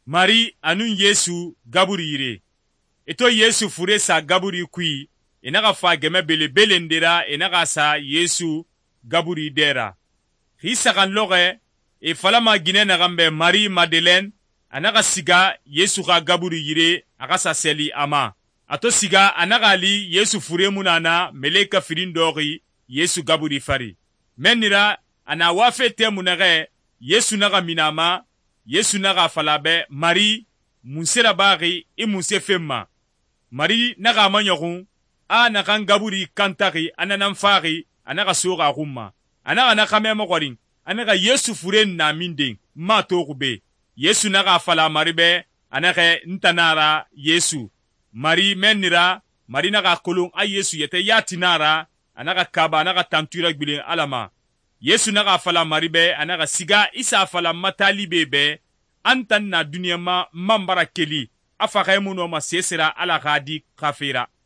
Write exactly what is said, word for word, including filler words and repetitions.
Mari anun Yesu gaburi yire. Eto Yesu fure sa gaburi kui, enaka fa geme bele belendera enaka sa Yesu gaburi dera. Hisa kan loge, e falama gine nagambe Mari Madeleine, anaka siga Yesu ka gaburi yire, akasa seli ama. Ato siga anaka li Yesu fure munana meleka firin dori Yesu gaburi fari. Menira ana wafe te munage Yesu naga minama, Yesu naga falabe Mari munsera bari i munse femma. Mari naga manyokun a nakan gaburi kantari ananan fari anaka soga rumma. Anaka nakame mokorin anaka Yesu fure na minding ma tokube. Yesu naga fala Mari be anaka ntanara Yesu. Mari menira Mari naga kolon a Yesu yete yatinara anaka kaba anaka tantura gbilin alama. Yesu naga fala Mari be anaka siga isa fala matali bebe antan na dunia ma mambara keli afaka muno ma sesera ala gadi kafira.